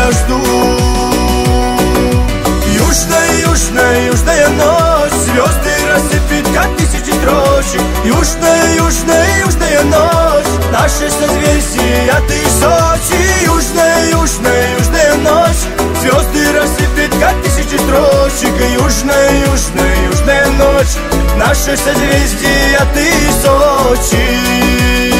тебя жду. Южная, южная, южная ночь, звезды рассыпет, как тысячи строчек. Южная, южная, южная ночь, наши созвездия, ты Сочи. Южная, южная, южная ночь, звезды рассыпет, как тысячи строчек. Южная, южная, южная ночь, наши созвездия, ты Сочи.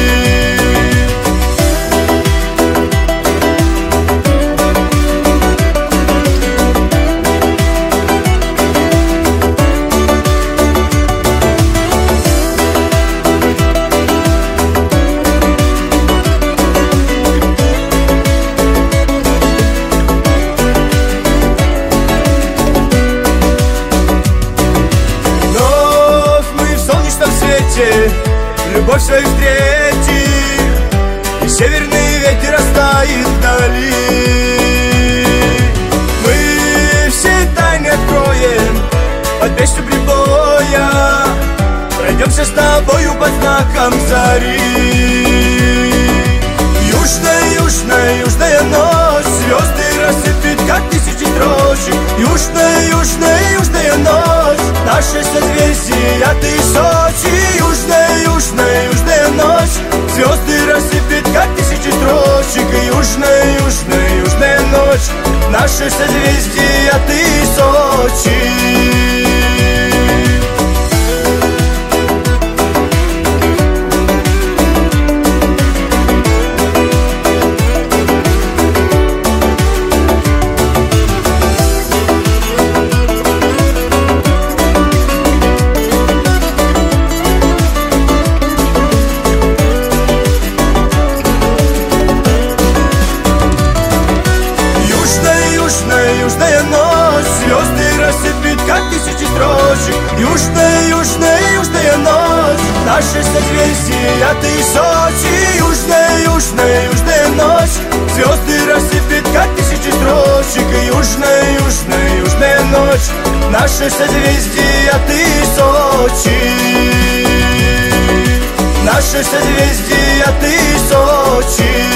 Любовь свою встретим, и северный ветер растает вдали. Мы все тайны откроем под песню прибоя, пройдемся с тобою под знаком зари. Южная, южная, южная ночь, звезды рассыпет, как тысячи строчек. Южная, южная, южная ночь, наши созвездия, ты Сочи. Южная, южная, южная ночь, звезды рассыпет, как тысячи строчек. Южная, южная, южная ночь, наши созвездия, ты Сочи. Южная ночь, звезды рассыпет, как тысячи строчек. Южная, южная, южная ночь, наши созвездия, ты Сочи. Южная, южная, южная ночь, звезды рассыпет, как тысячи строчек. Южная, южная, южная ночь, наши созвездия, ты Сочи. Наши созвездия, ты Сочи.